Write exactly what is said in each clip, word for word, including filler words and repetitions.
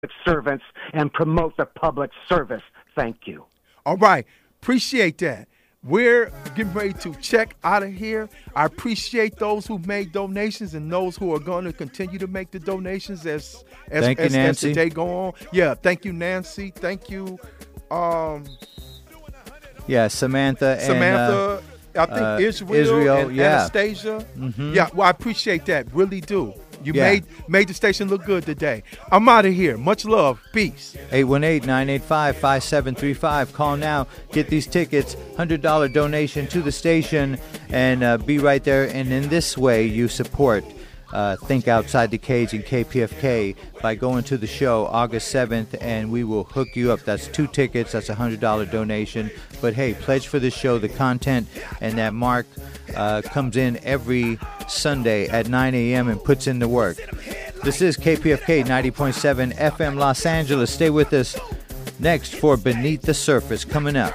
servants and promote the public service. Thank you. All right. Appreciate that. We're getting ready to check out of here. I appreciate those who made donations and those who are going to continue to make the donations as as, thank as, you, as the Nancy. day go on. Yeah, thank you, Nancy. Thank you, um, yeah, Samantha. Samantha. And, uh, I think uh, Israel, Israel, and yeah. Anastasia. Mm-hmm. Yeah, well, I appreciate that. Really do. You Yeah. made made the station look good today. I'm out of here. Much love. Peace. eight one eight, nine eight five, five seven three five. Call now. Get these tickets. one hundred dollars donation to the station. And uh, be right there. And in this way, you support uh, Think Outside the Cage and K P F K by going to the show August seventh. And we will hook you up. That's two tickets. That's a one hundred dollars donation. But, hey, pledge for the show, the content, and that Mark uh, comes in every Sunday at nine a.m. and puts in the work. This is K P F K ninety point seven F M Los Angeles. Stay with us next for Beneath the Surface coming up.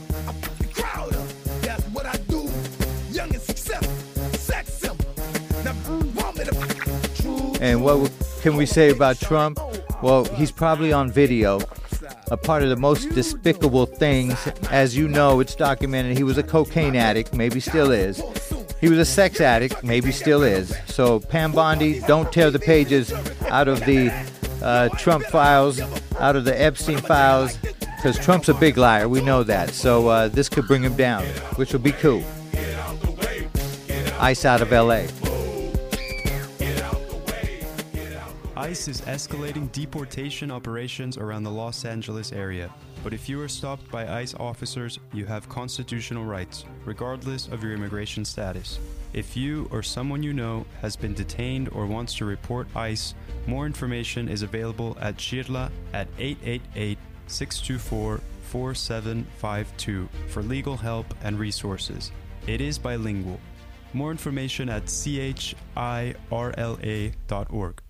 And what can we say about Trump? Well, he's probably on video. A part of the most despicable things, as you know, it's documented. He was a cocaine addict, maybe still is. He was a sex addict, maybe still is. So, Pam Bondi, don't tear the pages out of the uh, Trump files, out of the Epstein files, because Trump's a big liar. We know that. So, uh, this could bring him down, which will be cool. ICE out of L A. ICE is escalating deportation operations around the Los Angeles area. But if you are stopped by ICE officers, you have constitutional rights, regardless of your immigration status. If you or someone you know has been detained or wants to report ICE, more information is available at Shirla at eight eight eight, six two four, four seven five two for legal help and resources. It is bilingual. More information at C H I R L A dot org.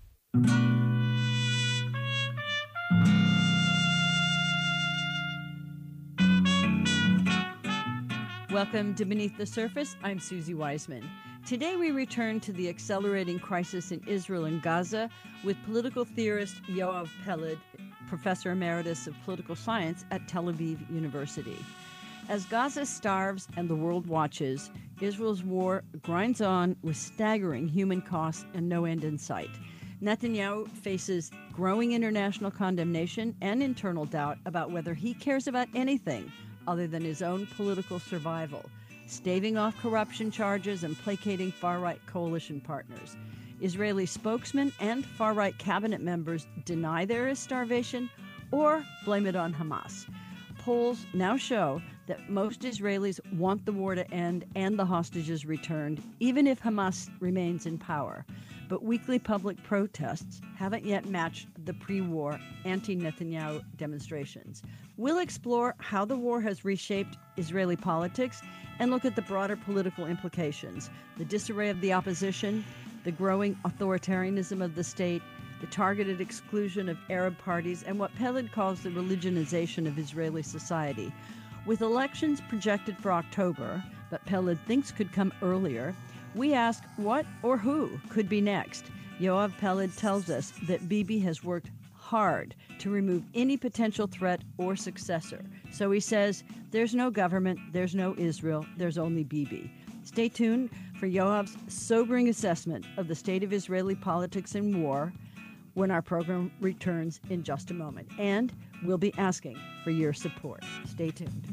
Welcome to Beneath the Surface. I'm Susie Wiseman. Today we return to the accelerating crisis in Israel and Gaza with political theorist Yoav Peled, Professor Emeritus of Political Science at Tel Aviv University. As Gaza starves and the world watches, Israel's war grinds on with staggering human costs and no end in sight. Netanyahu faces growing international condemnation and internal doubt about whether he cares about anything other than his own political survival, staving off corruption charges and placating far-right coalition partners. Israeli spokesmen and far-right cabinet members deny there is starvation or blame it on Hamas. Polls now show that most Israelis want the war to end and the hostages returned, even if Hamas remains in power. But weekly public protests haven't yet matched the pre-war anti-Netanyahu demonstrations. We'll explore how the war has reshaped Israeli politics and look at the broader political implications, the disarray of the opposition, the growing authoritarianism of the state, the targeted exclusion of Arab parties, and what Peled calls the religionization of Israeli society. With elections projected for October, but Peled thinks could come earlier, we ask what or who could be next. Yoav Peled tells us that Bibi has worked hard to remove any potential threat or successor. So he says, there's no government, there's no Israel, there's only Bibi. Stay tuned for Yoav's sobering assessment of the state of Israeli politics and war when our program returns in just a moment. And we'll be asking for your support. Stay tuned.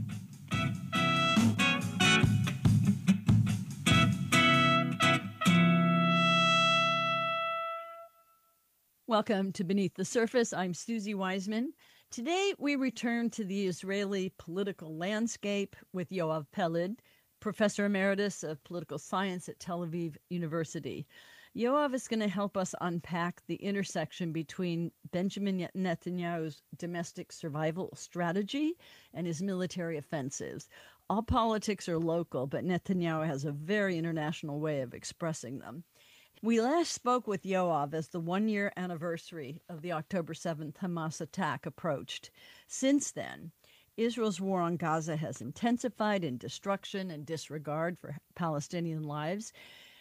Welcome to Beneath the Surface. I'm Susie Wiseman. Today, we return to the Israeli political landscape with Yoav Peled, Professor Emeritus of Political Science at Tel Aviv University. Yoav is going to help us unpack the intersection between Benjamin Netanyahu's domestic survival strategy and his military offensives. All politics are local, but Netanyahu has a very international way of expressing them. We last spoke with Yoav as the one-year anniversary of the October seventh Hamas attack approached. Since then, Israel's war on Gaza has intensified in destruction and disregard for Palestinian lives.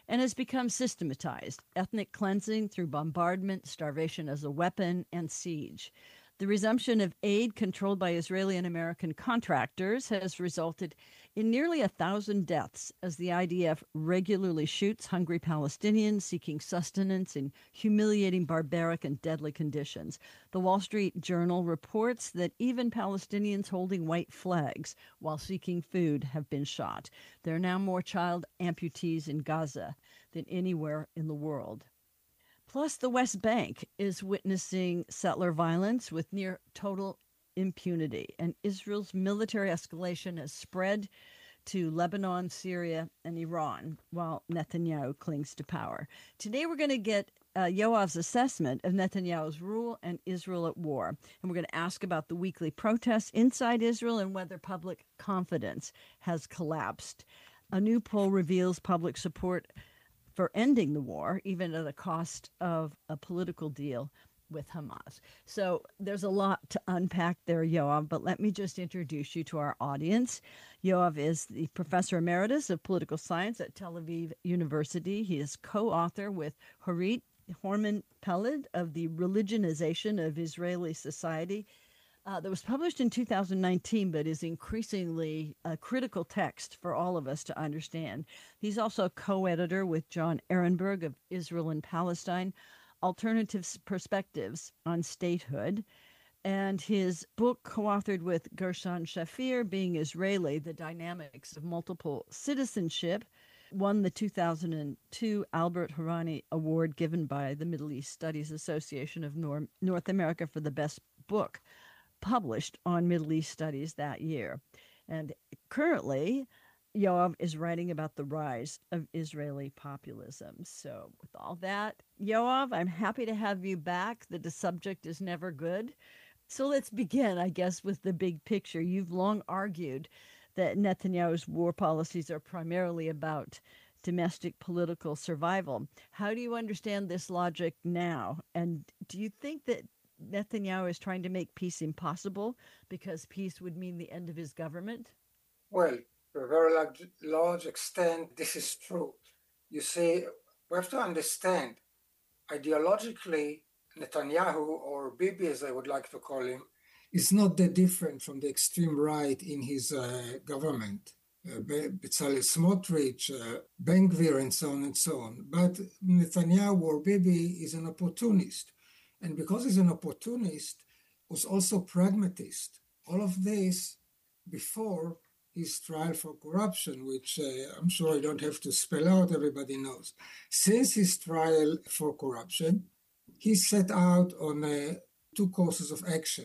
and has become systematized: ethnic cleansing through bombardment, starvation as a weapon, and siege. The resumption of aid controlled by Israeli and American contractors has resulted in nearly a thousand deaths as the I D F regularly shoots hungry Palestinians seeking sustenance in humiliating, barbaric, and deadly conditions. The Wall Street Journal reports that even Palestinians holding white flags while seeking food have been shot. There are now more child amputees in Gaza than anywhere in the world. Plus, the West Bank is witnessing settler violence with near total impunity, and Israel's military escalation has spread to Lebanon, Syria, and Iran, while Netanyahu clings to power. Today, we're going to get uh, Yoav's assessment of Netanyahu's rule and Israel at war, and we're going to ask about the weekly protests inside Israel and whether public confidence has collapsed. A new poll reveals public support for ending the war, even at the cost of a political deal with Hamas. So there's a lot to unpack there, Yoav, but let me just introduce you to our audience. Yoav is the Professor Emeritus of Political Science at Tel Aviv University. He is co-author with Horit Horman-Peled of The Religionization of Israeli Society, Uh, that was published in two thousand nineteen, but is increasingly a critical text for all of us to understand. He's also a co-editor with John Ehrenberg of Israel and Palestine, Alternative Perspectives on Statehood, and his book, co-authored with Gershon Shafir, Being Israeli, The Dynamics of Multiple Citizenship, won the two thousand two Albert Harani Award given by the Middle East Studies Association of Nor- North America for the best book published on Middle East studies that year. And currently, Yoav is writing about the rise of Israeli populism. So with all that, Yoav, I'm happy to have you back. The subject is never good. So let's begin, I guess, with the big picture. You've long argued that Netanyahu's war policies are primarily about domestic political survival. How do you understand this logic now? And do you think that Netanyahu is trying to make peace impossible because peace would mean the end of his government? Well, to a very large, large extent, this is true. You see, we have to understand, ideologically, Netanyahu, or Bibi as I would like to call him, is not that different from the extreme right in his uh, government. Uh, Bezalel Smotrich, uh, Ben Gvir, and so on and so on. But Netanyahu, or Bibi, is an opportunist. And because he's an opportunist, was also pragmatist. All of this before his trial for corruption, which uh, I'm sure I don't have to spell out, everybody knows. Since his trial for corruption, he set out on uh, two courses of action.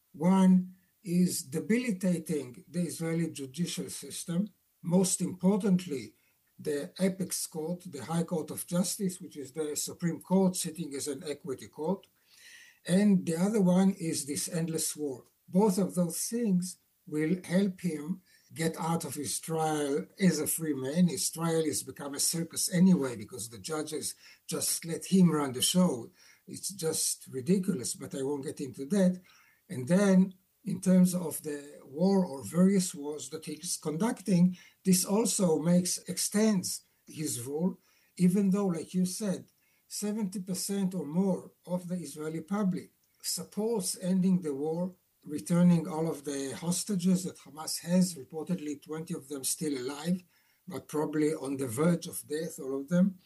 One is debilitating the Israeli judicial system, most importantly, the Apex Court, the High Court of Justice, which is the Supreme Court sitting as an equity court. And the other one is this endless war. Both of those things will help him get out of his trial as a free man. His trial has become a circus anyway because the judges just let him run the show. It's just ridiculous, but I won't get into that. And then in terms of the war or various wars that he's conducting, this also makes, extends his rule, even though, like you said, seventy percent or more of the Israeli public supports ending the war, returning all of the hostages that Hamas has, reportedly twenty of them still alive, but probably on the verge of death, all of them.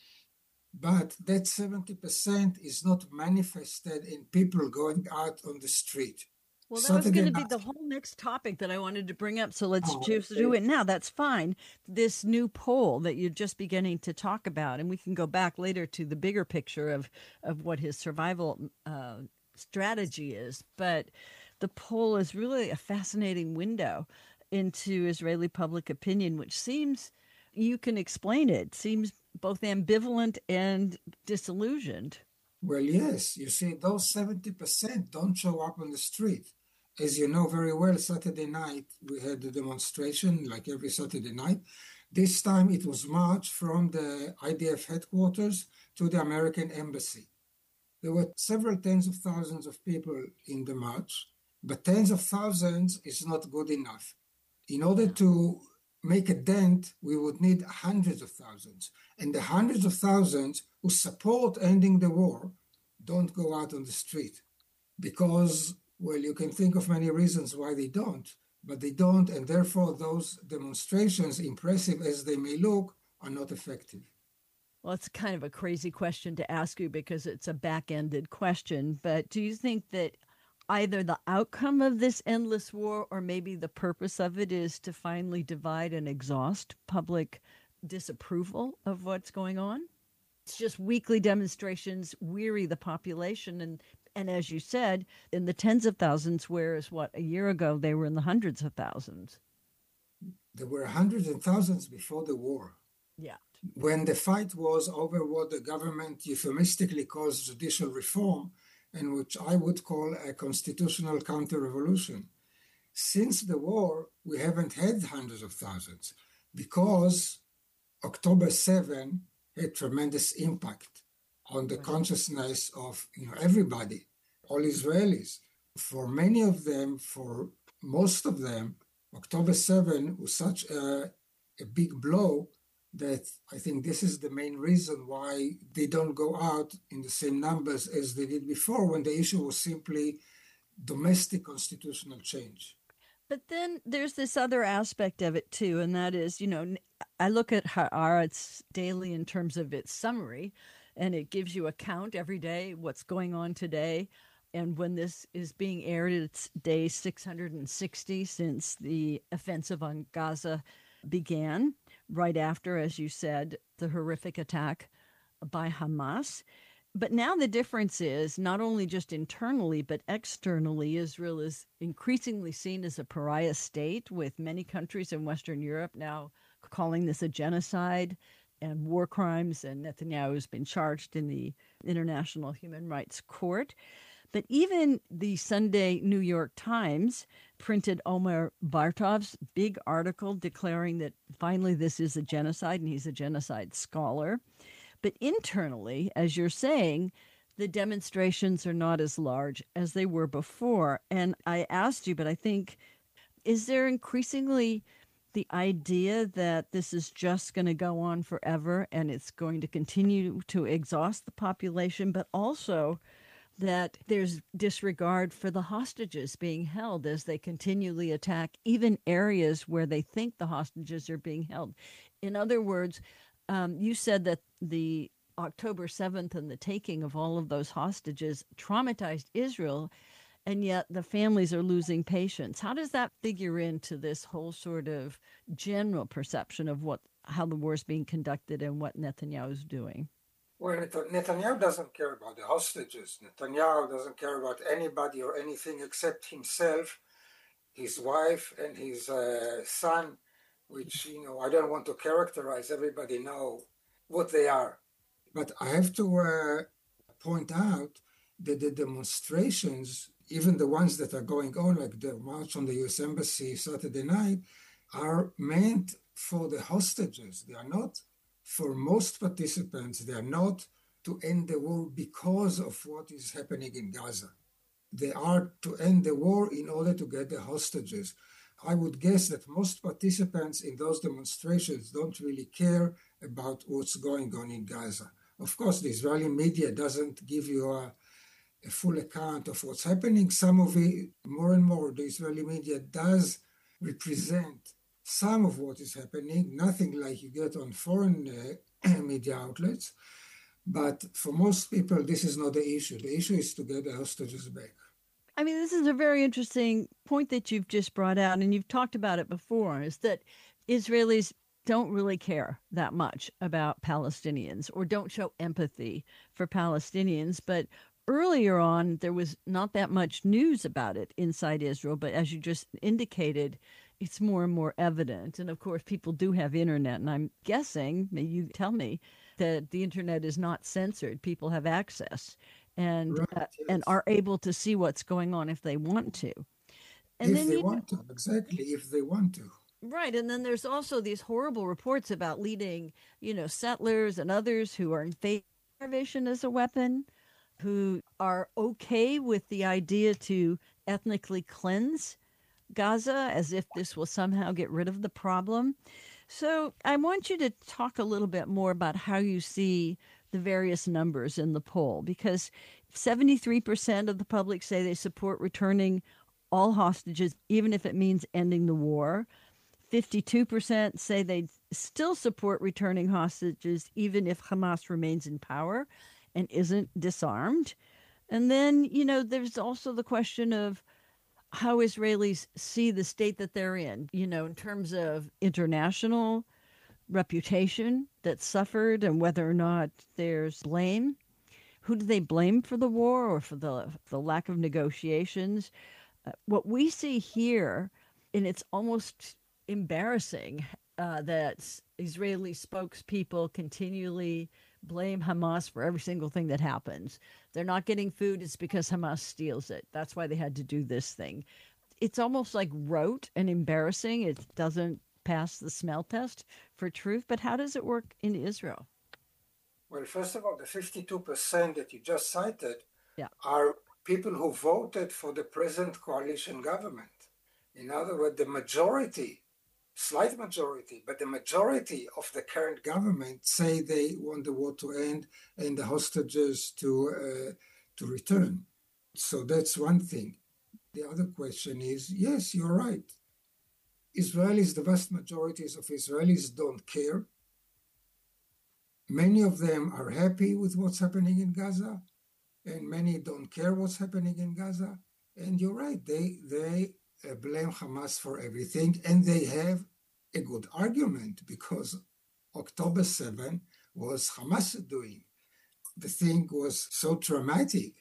But that seventy percent is not manifested in people going out on the street. Well, that was going to be the whole next topic that I wanted to bring up. So let's oh, just do it now. That's fine. This new poll that you're just beginning to talk about, and we can go back later to the bigger picture of, of what his survival uh, strategy is. But the poll is really a fascinating window into Israeli public opinion, which seems, you can explain it, seems both ambivalent and disillusioned. Well, yes. You see, those seventy percent don't show up on the street. As you know very well, Saturday night, we had a demonstration, like every Saturday night. This time it was march from the I D F headquarters to the American embassy. There were several tens of thousands of people in the march, but tens of thousands is not good enough. In order to make a dent, we would need hundreds of thousands. And the hundreds of thousands who support ending the war don't go out on the street because, well, you can think of many reasons why they don't, but they don't, and therefore those demonstrations, impressive as they may look, are not effective. Well, it's kind of a crazy question to ask you because it's a back-ended question, but do you think that either the outcome of this endless war or maybe the purpose of it is to finally divide and exhaust public disapproval of what's going on? It's just weekly demonstrations weary the population. And, and as you said, in the tens of thousands, whereas what, a year ago, they were in the hundreds of thousands. There were hundreds of thousands before the war. Yeah. When the fight was over what the government euphemistically calls judicial reform, and which I would call a constitutional counter-revolution. Since the war, we haven't had hundreds of thousands because October seventh had tremendous impact on the consciousness of you know everybody, all Israelis. For many of them, for most of them, October seventh was such a, a big blow that I think this is the main reason why they don't go out in the same numbers as they did before, when the issue was simply domestic constitutional change. But then there's this other aspect of it too, and that is, you know, I look at Haaretz daily in terms of its summary, and it gives you a count every day, what's going on today. And when this is being aired, it's day six hundred sixty since the offensive on Gaza began, right after, as you said, the horrific attack by Hamas. But now the difference is not only just internally, but externally, Israel is increasingly seen as a pariah state, with many countries in Western Europe now calling this a genocide and war crimes, and Netanyahu has been charged in the International Human Rights Court. But even the Sunday New York Times printed Omer Bartov's big article declaring that finally this is a genocide, and he's a genocide scholar. But internally, as you're saying, the demonstrations are not as large as they were before. And I asked you, but I think, is there increasingly the idea that this is just going to go on forever and it's going to continue to exhaust the population, but also that there's disregard for the hostages being held as they continually attack even areas where they think the hostages are being held? In other words, um, you said that the October seventh and the taking of all of those hostages traumatized Israel, and yet the families are losing patience. How does that figure into this whole sort of general perception of what how the war is being conducted and what Netanyahu is doing? Well, Netanyahu doesn't care about the hostages. Netanyahu doesn't care about anybody or anything except himself, his wife, and his uh, son, which, you know, I don't want to characterize. Everybody know what they are. But I have to uh, point out that the demonstrations, even the ones that are going on, like the march on the U S Embassy Saturday night, are meant for the hostages. They are not for most participants. They are not to end the war because of what is happening in Gaza. They are to end the war in order to get the hostages. I would guess that most participants in those demonstrations don't really care about what's going on in Gaza. Of course, the Israeli media doesn't give you a, a full account of what's happening. Some of it, more and more, the Israeli media does represent some of what is happening, nothing like you get on foreign uh, media outlets. But for most people, this is not the issue. The issue is to get the hostages back. I mean, this is a very interesting point that you've just brought out, and you've talked about it before, is that Israelis don't really care that much about Palestinians or don't show empathy for Palestinians. But earlier on, there was not that much news about it inside Israel. But as you just indicated, it's more and more evident. And of course, people do have internet. And I'm guessing, maybe you tell me, that the internet is not censored. People have access and Right, uh, yes. and are able to see what's going on if they want to. And if then they you, want to, exactly, if they want to. right. And then there's also these horrible reports about leading, you know, settlers and others who are in favor of starvation as a weapon, who are okay with the idea to ethnically cleanse Gaza, as if this will somehow get rid of the problem. So I want you to talk a little bit more about how you see the various numbers in the poll, because seventy-three percent of the public say they support returning all hostages, even if it means ending the war. fifty-two percent say they still support returning hostages, even if Hamas remains in power and isn't disarmed. And then, you know, there's also the question of how Israelis see the state that they're in, you know, in terms of international reputation that suffered and whether or not there's blame. Who do they blame for the war or for the, the lack of negotiations? Uh, what we see here, and it's almost embarrassing uh, that Israeli spokespeople continually blame Hamas for every single thing that happens. They're not getting food, it's because Hamas steals it. That's why they had to do this thing. It's almost like rote and embarrassing. It doesn't pass the smell test for truth. But how does it work in Israel? Well, first of all, the fifty-two percent that you just cited yeah. are people who voted for the present coalition government. In other words, the majority, slight majority, but the majority of the current government say they want the war to end and the hostages to uh, to return. So that's one thing. The other question is, yes, you're right. Israelis, the vast majorities of Israelis don't care. Many of them are happy with what's happening in Gaza, and many don't care what's happening in Gaza. And you're right, they, they uh, blame Hamas for everything, and they have a good argument because October seventh was Hamas doing. The thing was so traumatic,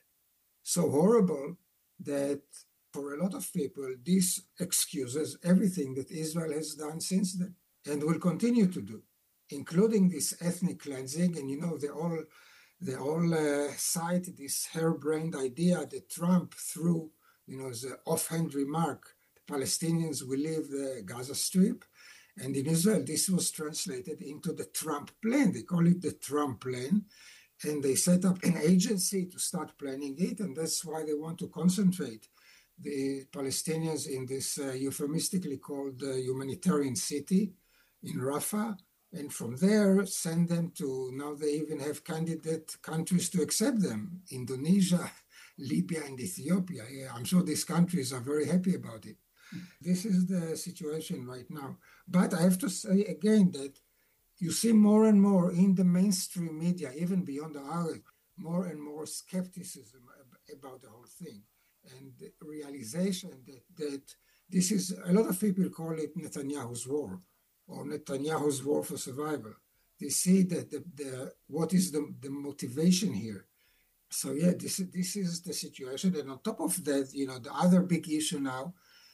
so horrible, that for a lot of people, this excuses everything that Israel has done since then and will continue to do, including this ethnic cleansing. And, you know, they all, they all uh, cite this harebrained idea that Trump threw, you know, as an offhand remark, the Palestinians will leave the Gaza Strip. And in Israel, this was translated into the Trump plan. They call it the Trump plan. And they set up an agency to start planning it. And that's why they want to concentrate the Palestinians in this uh, euphemistically called uh, humanitarian city in Rafah. And from there, send them to, now they even have candidate countries to accept them. Indonesia, Libya, and Ethiopia. Yeah, I'm sure these countries are very happy about it. This is the situation right now. But I have to say again that you see more and more in the mainstream media, even beyond the Arab, more and more skepticism about the whole thing. And the realization that, that this is, a lot of people call it Netanyahu's war, or Netanyahu's war for survival. They see that the, the what is the, the motivation here. So yeah, this, this is the situation. And on top of that, you know, the other big issue now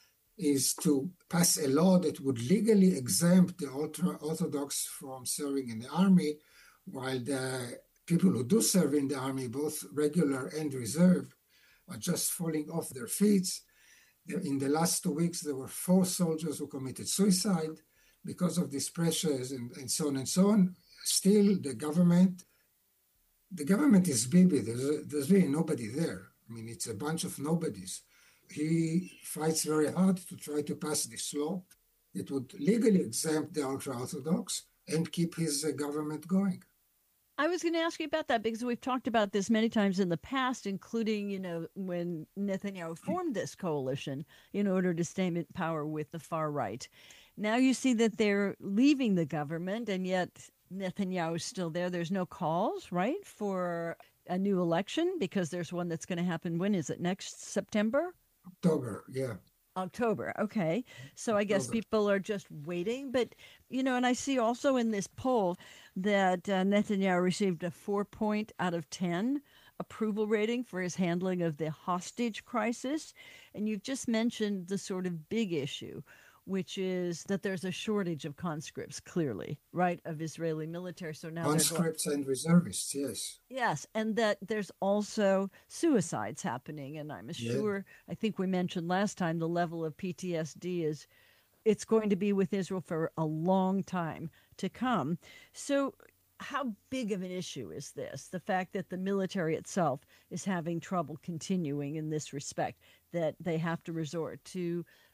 is to pass a law that would legally exempt the ultra-Orthodox from serving in the army, while the people who do serve in the army, both regular and reserve, are just falling off their feet. In the last two weeks, there were four soldiers who committed suicide because of these pressures and, and so on and so on. Still, the government, the government is Bibi. There's, there's really nobody there. I mean, it's a bunch of nobodies. He fights very hard to try to pass this law that would legally exempt the ultra-Orthodox and keep his uh, government going. I was going to ask you about that because we've talked about this many times in the past, including, you know, when Netanyahu formed this coalition in order to stay in power with the far right. Now you see that they're leaving the government, and yet Netanyahu is still there. There's no calls, right, for a new election because there's one that's going to happen. When is it? Next September? October, yeah. October. Okay. So I guess October. people are just waiting. But, you know, and I see also in this poll that uh, Netanyahu received a four point out of ten approval rating for his handling of the hostage crisis. And you've just mentioned the sort of big issue, which is that there's a shortage of conscripts, clearly, right, of Israeli military. So now conscripts and reservists, yes. Yes, and that there's also suicides happening. And I'm Yeah. sure, I think we mentioned last time, the level of P T S D is, it's going to be with Israel for a long time to come. So how big of an issue is this? The fact that the military itself is having trouble continuing in this respect, that they have to resort to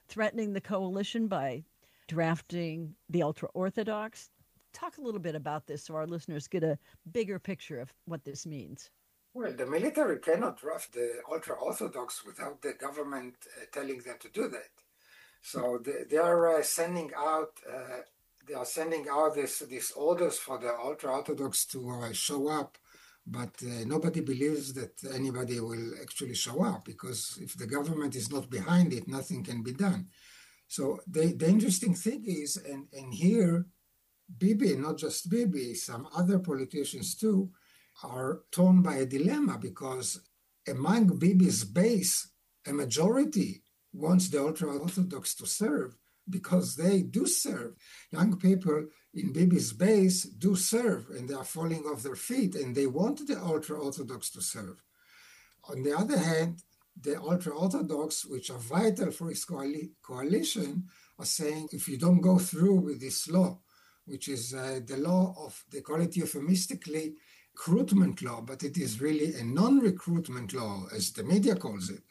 threatening the coalition by drafting the ultra-Orthodox. Talk a little bit about this so our listeners get a bigger picture of what this means. Well, the military cannot draft the ultra-Orthodox without the government uh, telling them to do that. So they, they are uh, sending out uh, they are sending out this these orders for the ultra-Orthodox to uh, show up, but uh, nobody believes that anybody will actually show up, because if the government is not behind it, nothing can be done. So the, the interesting thing is, and, and here, Bibi, not just Bibi, some other politicians too, are torn by a dilemma, because among Bibi's base, a majority wants the ultra-Orthodox to serve, because they do serve. Young people in Bibi's base do serve, and they are falling off their feet, and they want the ultra-Orthodox to serve. On the other hand, the ultra-Orthodox, which are vital for his coali- coalition, are saying, if you don't go through with this law, which is uh, the law of, they call it euphemistically, recruitment law, but it is really a non-recruitment law, as the media calls it.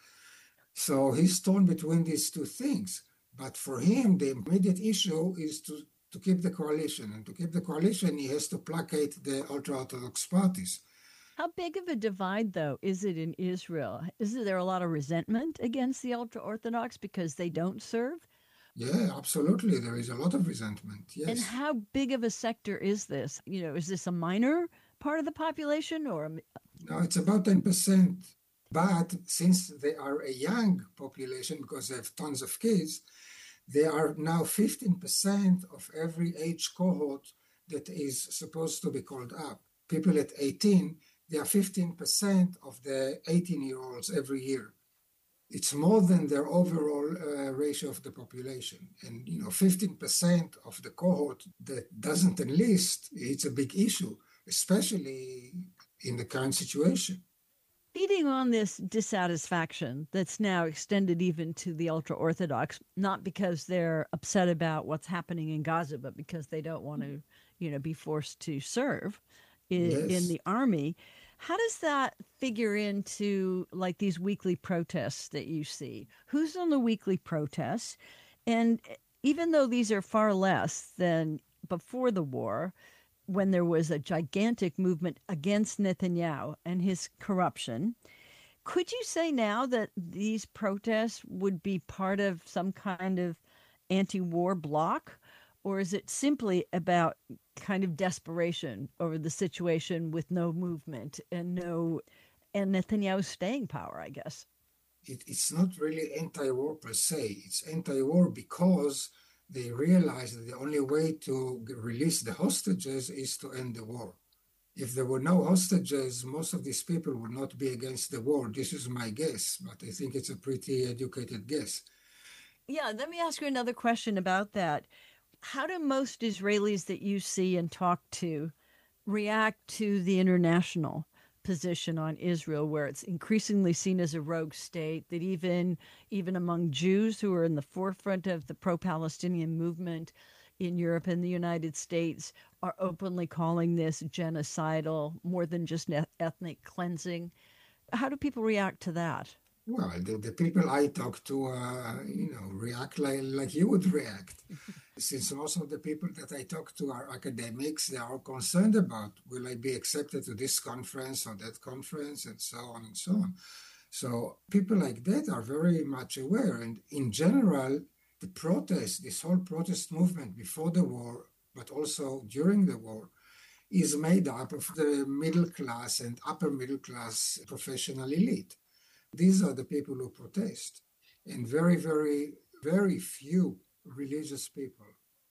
So he's torn between these two things. But for him, the immediate issue is to, to keep the coalition. And to keep the coalition, he has to placate the ultra-Orthodox parties. How big of a divide, though, is it in Israel? Is there a lot of resentment against the ultra-Orthodox because they don't serve? Yeah, absolutely. There is a lot of resentment, yes. And how big of a sector is this? You know, is this a minor part of the population or? A... No, it's about ten percent. But since they are a young population, because they have tons of kids, they are now fifteen percent of every age cohort that is supposed to be called up. People at eighteen, they are fifteen percent of the eighteen-year-olds every year. It's more than their overall uh, ratio of the population. And, you know, fifteen percent of the cohort that doesn't enlist, it's a big issue, especially in the current situation. Feeding on this dissatisfaction that's now extended even to the ultra-Orthodox, not because they're upset about what's happening in Gaza, but because they don't want to, you know, be forced to serve in, yes. in the army. How does that figure into, like, these weekly protests that you see? Who's on the weekly protests? And even though these are far less than before the war, when there was a gigantic movement against Netanyahu and his corruption, could you say now that these protests would be part of some kind of anti-war bloc? Or is it simply about kind of desperation over the situation with no movement and no, and Netanyahu's staying power, I guess? It, it's not really anti-war per se. It's anti-war because they realize that the only way to release the hostages is to end the war. If there were no hostages, most of these people would not be against the war. This is my guess, but I think it's a pretty educated guess. Yeah, let me ask you another question about that. How do most Israelis that you see and talk to react to the international position on Israel, where it's increasingly seen as a rogue state, that even even among Jews who are in the forefront of the pro-Palestinian movement in Europe and the United States are openly calling this genocidal, more than just ethnic cleansing? How do people react to that? Well, the, the people I talk to, uh, you know, react like, like you would react. Since most of the people that I talk to are academics, they are concerned about, will I be accepted to this conference or that conference, and so on and so on. So people like that are very much aware. And in general, the protest, this whole protest movement before the war, but also during the war, is made up of the middle class and upper middle class professional elite. These are the people who protest, and very, very, very few religious people.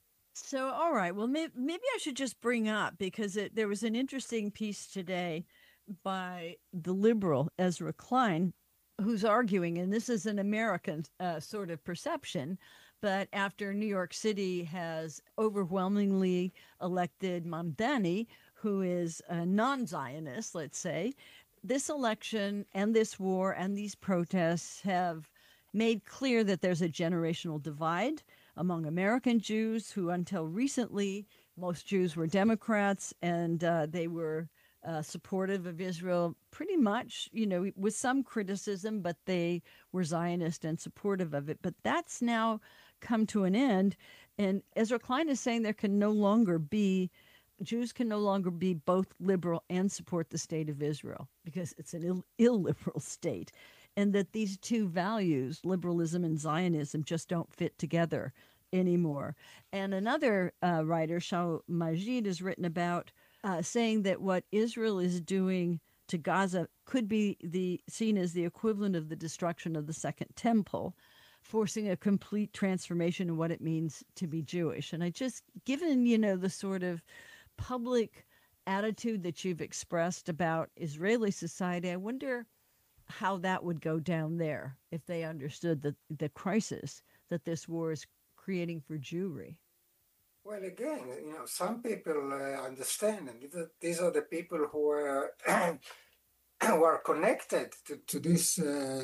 So, all right, well, may- maybe I should just bring up, because it, there was an interesting piece today by the liberal Ezra Klein, who's arguing, and this is an American uh, sort of perception, but after New York City has overwhelmingly elected Mamdani, who is a non-Zionist, let's say, this election and this war and these protests have made clear that there's a generational divide among American Jews who, until recently, most Jews were Democrats, and uh, they were uh, supportive of Israel, pretty much, you know, with some criticism, but they were Zionist and supportive of it. But that's now come to an end. And Ezra Klein is saying there can no longer be, Jews can no longer be both liberal and support the state of Israel because it's an Ill, illiberal state. And that these two values, liberalism and Zionism, just don't fit together anymore. And another uh, writer, Shaul Majid, has written about uh, saying that what Israel is doing to Gaza could be the seen as the equivalent of the destruction of the Second Temple, forcing a complete transformation in what it means to be Jewish. And I just, given, you know, the sort of public attitude that you've expressed about Israeli society, I wonder how that would go down there if they understood the, the crisis that this war is creating for Jewry. Well, again, you know, some people uh, understand, and these are the people who are who are connected to, to this uh,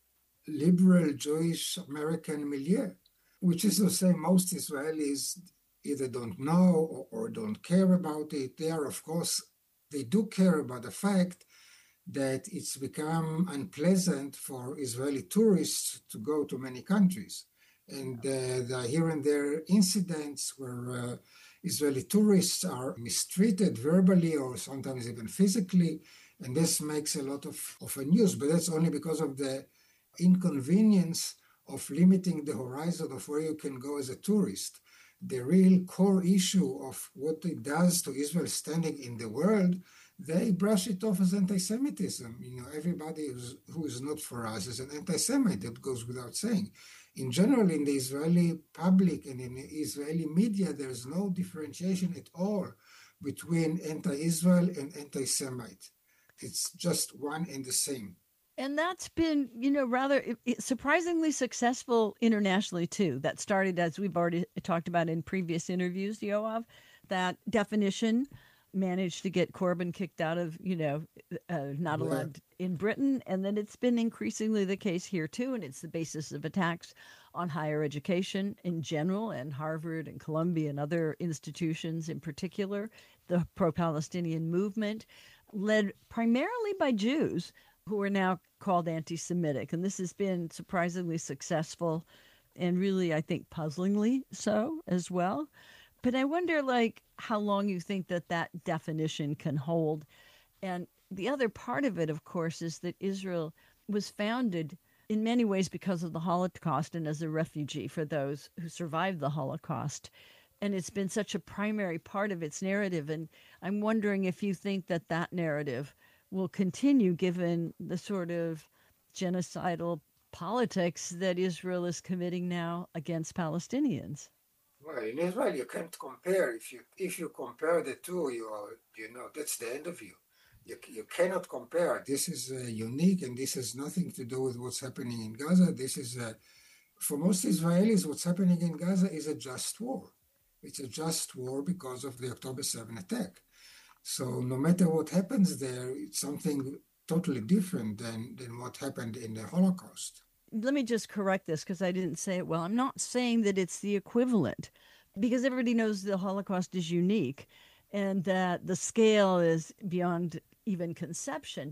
liberal Jewish American milieu, which is to say most Israelis either don't know or, or don't care about it. They are, of course, they do care about the fact that it's become unpleasant for Israeli tourists to go to many countries. And uh, there are here and there incidents where uh, Israeli tourists are mistreated verbally or sometimes even physically, and this makes a lot of, of a news, but that's only because of the inconvenience of limiting the horizon of where you can go as a tourist. The real core issue of what it does to Israel's standing in the world, they brush it off as anti-Semitism. You know, everybody who's, who is not for us is an anti-Semite. That goes without saying. In general, in the Israeli public and in the Israeli media, there is no differentiation at all between anti-Israel and anti-Semite. It's just one and the same. And that's been, you know, rather surprisingly successful internationally, too. That started, as we've already talked about in previous interviews, Yoav, that definition managed to get Corbyn kicked out of, you know, uh, not allowed yeah. in Britain. And then it's been increasingly the case here, too. And it's the basis of attacks on higher education in general, and Harvard and Columbia and other institutions in particular. The pro-Palestinian movement, led primarily by Jews, who are now called anti-Semitic. And this has been surprisingly successful and really, I think, puzzlingly so as well. But I wonder, like, how long you think that that definition can hold. And the other part of it, of course, is that Israel was founded in many ways because of the Holocaust and as a refugee for those who survived the Holocaust. And it's been such a primary part of its narrative. And I'm wondering if you think that that narrative will continue given the sort of genocidal politics that Israel is committing now against Palestinians. Well, in Israel, you can't compare. If you if you compare the two, you are, you know, that's the end of you. You, you cannot compare. This is uh, unique, and this has nothing to do with what's happening in Gaza. This is, uh, for most Israelis, what's happening in Gaza is a just war. It's a just war because of the October seventh attack. So no matter what happens there, it's something totally different than, than what happened in the Holocaust. Let me just correct this because I didn't say it well. I'm not saying that it's the equivalent because everybody knows the Holocaust is unique and that the scale is beyond even conception.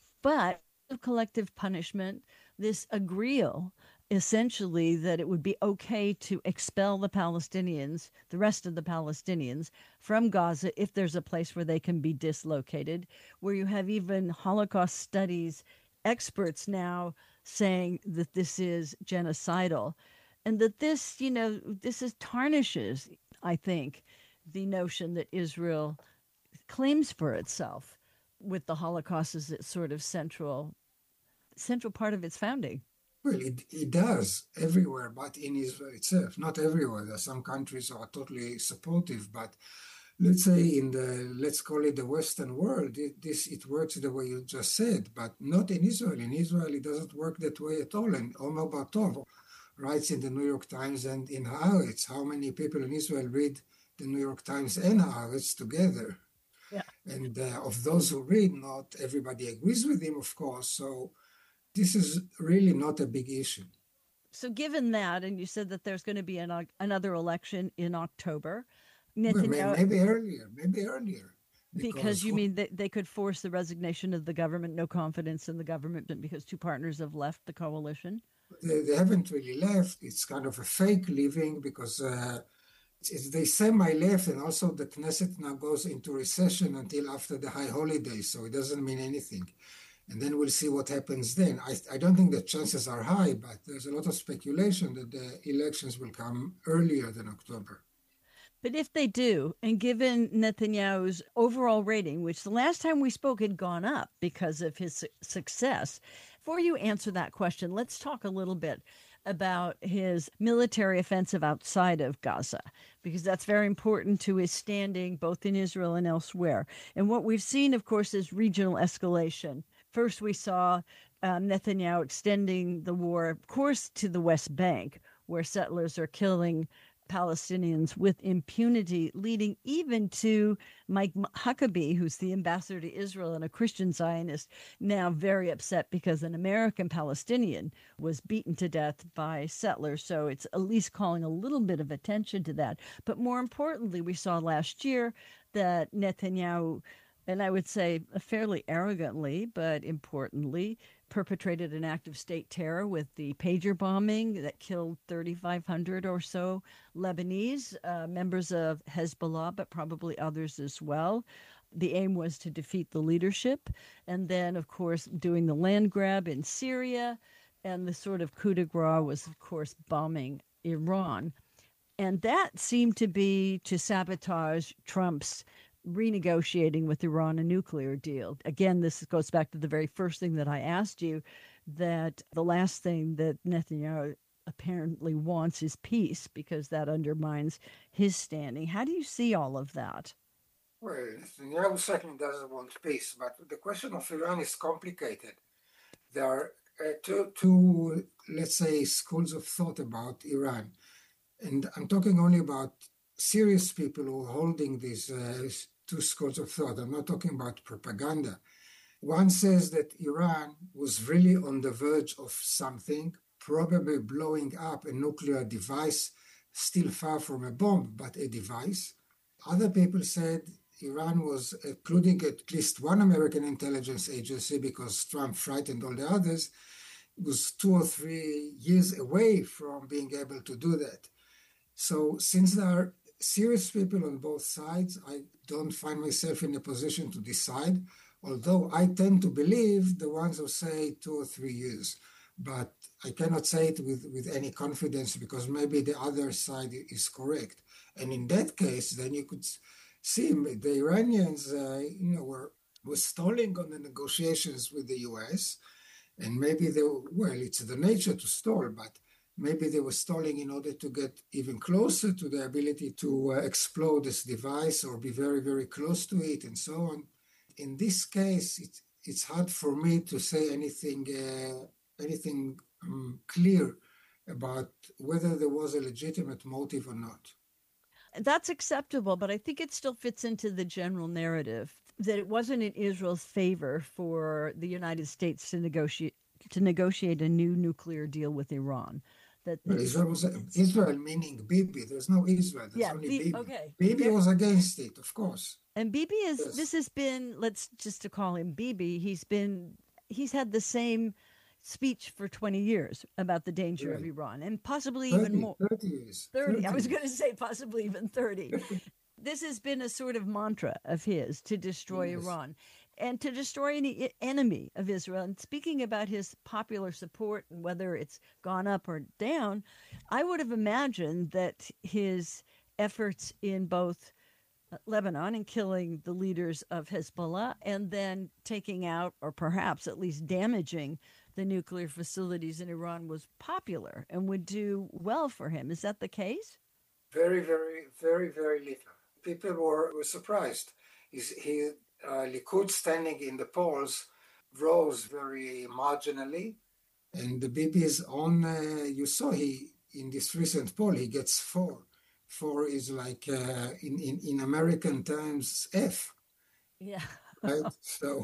But collective punishment, this agreeal, essentially that it would be okay to expel the Palestinians, the rest of the Palestinians, from Gaza if there's a place where they can be dislocated, where you have even Holocaust studies experts now saying that this is genocidal, and that this, you know, this is tarnishes, I think, the notion that Israel claims for itself with the Holocaust as its sort of central, central part of its founding. Well, it, it does everywhere, but in Israel itself, not everywhere. There are some countries are totally supportive, but let's say in the, let's call it the Western world, it, this, it works the way you just said, but not in Israel. In Israel, it doesn't work that way at all. And Omer Bartov writes in the New York Times and in Haaretz, how many people in Israel read the New York Times and Haaretz together? Yeah. And uh, of those who read, not everybody agrees with him, of course. So this is really not a big issue. So given that, and you said that there's going to be an, another election in October, Well, Netanyahu... maybe earlier, maybe earlier. Because you mean that they could force the resignation of the government, no confidence in the government, because two partners have left the coalition? They, they haven't really left. It's kind of a fake leaving because uh, it's, it's they semi-left, and also the Knesset now goes into recession until after the high holidays, so it doesn't mean anything. And then we'll see what happens then. I, I don't think the chances are high, but there's a lot of speculation that the elections will come earlier than October. But if they do, and given Netanyahu's overall rating, which the last time we spoke had gone up because of his su- success, before you answer that question, let's talk a little bit about his military offensive outside of Gaza, because that's very important to his standing both in Israel and elsewhere. And what we've seen, of course, is regional escalation. First, we saw um, Netanyahu extending the war, of course, to the West Bank, where settlers are killing Palestinians with impunity, leading even to Mike Huckabee, who's the ambassador to Israel and a Christian Zionist, now very upset because an American Palestinian was beaten to death by settlers. So it's at least calling a little bit of attention to that. But more importantly, we saw last year that Netanyahu, and I would say fairly arrogantly, but importantly, perpetrated an act of state terror with the pager bombing that killed thirty-five hundred or so Lebanese, uh, members of Hezbollah, but probably others as well. The aim was to defeat the leadership. And then, of course, doing the land grab in Syria. And the sort of coup de grace was, of course, bombing Iran. And that seemed to be to sabotage Trump's renegotiating with Iran a nuclear deal. Again, this goes back to the very first thing that I asked you, that the last thing that Netanyahu apparently wants is peace, because that undermines his standing. How do you see all of that? Well, Netanyahu certainly doesn't want peace, but the question of Iran is complicated. There are uh, two, two, let's say, schools of thought about Iran. And I'm talking only about serious people who are holding these uh, two schools of thought. I'm not talking about propaganda. One says that Iran was really on the verge of something, probably blowing up a nuclear device, still far from a bomb, but a device. Other people said Iran was, including at least one American intelligence agency, because Trump frightened all the others, was two or three years away from being able to do that. So since there are serious people on both sides, I don't find myself in a position to decide, although I tend to believe the ones who say two or three years. But I cannot say it with, with any confidence, because maybe the other side is correct. And in that case, then you could see the Iranians uh, you know, were, were stalling on the negotiations with the U S, and maybe they were, well, it's the nature to stall, but maybe they were stalling in order to get even closer to the ability to uh, explode this device or be very, very close to it and so on. In this case, it, it's hard for me to say anything, uh, anything um, clear about whether there was a legitimate motive or not. That's acceptable, but I think it still fits into the general narrative that it wasn't in Israel's favor for the United States to negotiate to negotiate a new nuclear deal with Iran. That well, Israel, was, Israel meaning Bibi. There's no Israel. There's yeah, only B- Bibi. Okay. Bibi yeah. was against it, of course. And Bibi is, yes. This has been, let's just to call him Bibi, he's been, he's had the same speech for twenty years about the danger right. of Iran, and possibly thirty, even more. thirty years. thirty, thirty I was going to say possibly even thirty. This has been a sort of mantra of his, to destroy yes. Iran and to destroy any enemy of Israel. And speaking about his popular support and whether it's gone up or down, I would have imagined that his efforts in both Lebanon and killing the leaders of Hezbollah, and then taking out, or perhaps at least damaging, the nuclear facilities in Iran was popular and would do well for him. Is that the case? Very, very, very, very little. People were, were surprised. He's, he, uh, Likud standing in the polls rose very marginally. And the Bibi's on, uh, you saw he, in this recent poll, he gets four. Four is like, uh, in, in, in American terms, F. Yeah. Right? So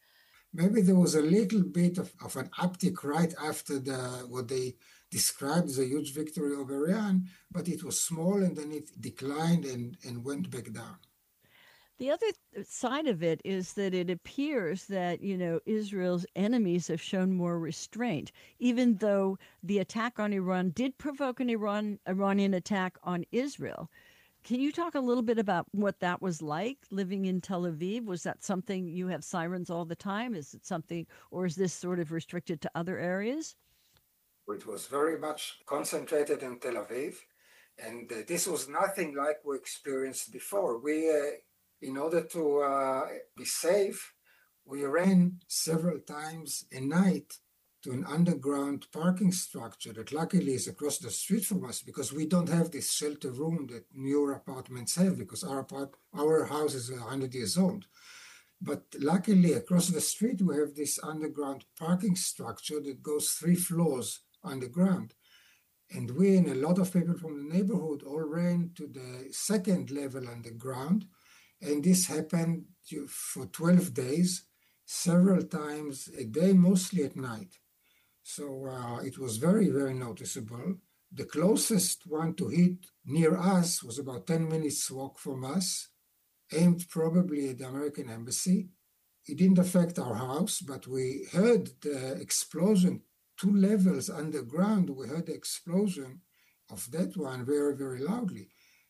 maybe there was a little bit of, of an uptick right after the what they described as a huge victory over Iran, but it was small, and then it declined and, and went back down. The other th- side of it is that it appears that, you know, Israel's enemies have shown more restraint, even though the attack on Iran did provoke an Iran Iranian attack on Israel. Can you talk a little bit about what that was like living in Tel Aviv? Was that something you have sirens all the time? Is it something, or is this sort of restricted to other areas? It was very much concentrated in Tel Aviv, and uh, this was nothing like we experienced before. We, uh, in order to uh, be safe, we ran several times a night to an underground parking structure that luckily is across the street from us, because we don't have this shelter room that newer apartments have, because our apart- our house is one hundred years old. But luckily, across the street, we have this underground parking structure that goes three floors underground. And we and a lot of people from the neighborhood all ran to the second level underground. And this happened for twelve days, several times a day, mostly at night. So uh, it was very, very noticeable. The closest one to hit near us was about ten minutes walk from us, aimed probably at the American embassy. It didn't affect our house, but we heard the explosion two levels underground. We heard the explosion of that one very, very loudly.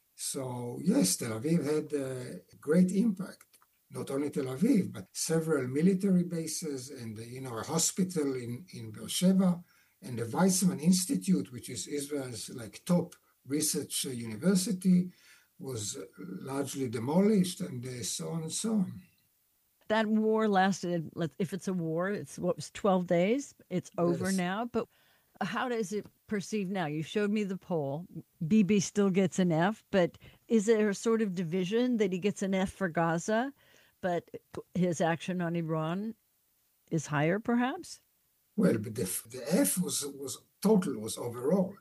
So yes, Tel Aviv had a great impact. Not only Tel Aviv, but several military bases and, you know, a hospital in, in Beersheba, and the Weizmann Institute, which is Israel's like top research university, was largely demolished, and uh, so on and so on. That war lasted, if it's a war, it's what was twelve days. It's over Yes. now. But how does it perceive now? You showed me the poll. Bibi still gets an F, but is there a sort of division that he gets an F for Gaza, but his action on Iran is higher, perhaps? Well, but the, the F was, was total, was overall.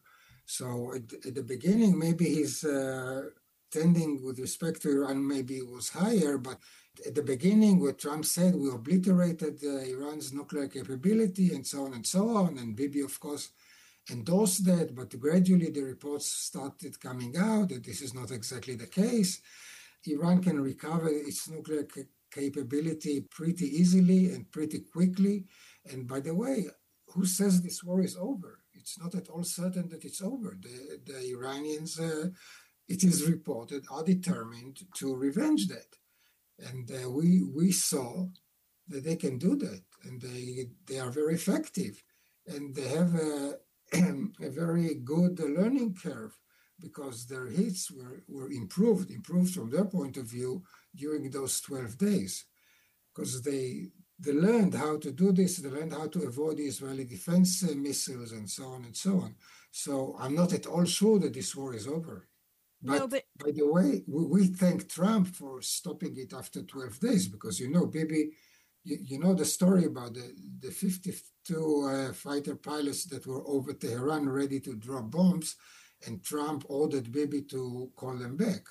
So at, at the beginning, maybe his uh, tending with respect to Iran maybe was higher, but at the beginning, what Trump said, we obliterated uh, Iran's nuclear capability and so on and so on. And Bibi, of course, endorsed that, but gradually the reports started coming out that this is not exactly the case. Iran can recover its nuclear ca- capability pretty easily and pretty quickly. And by the way, who says this war is over? It's not at all certain that it's over. The, the Iranians, uh, it is reported, are determined to revenge that. And uh, we we saw that they can do that, and they they are very effective, and they have a, a very good learning curve, because their hits were, were improved, improved from their point of view during those twelve days, because they they learned how to do this, they learned how to avoid the Israeli defense uh, missiles and so on and so on. So I'm not at all sure that this war is over. But, No, but by the way, we, we thank Trump for stopping it after twelve days, because, you know, Bibi, you, you know the story about the, the fifty-two uh, fighter pilots that were over Tehran ready to drop bombs, and Trump ordered Bibi to call them back.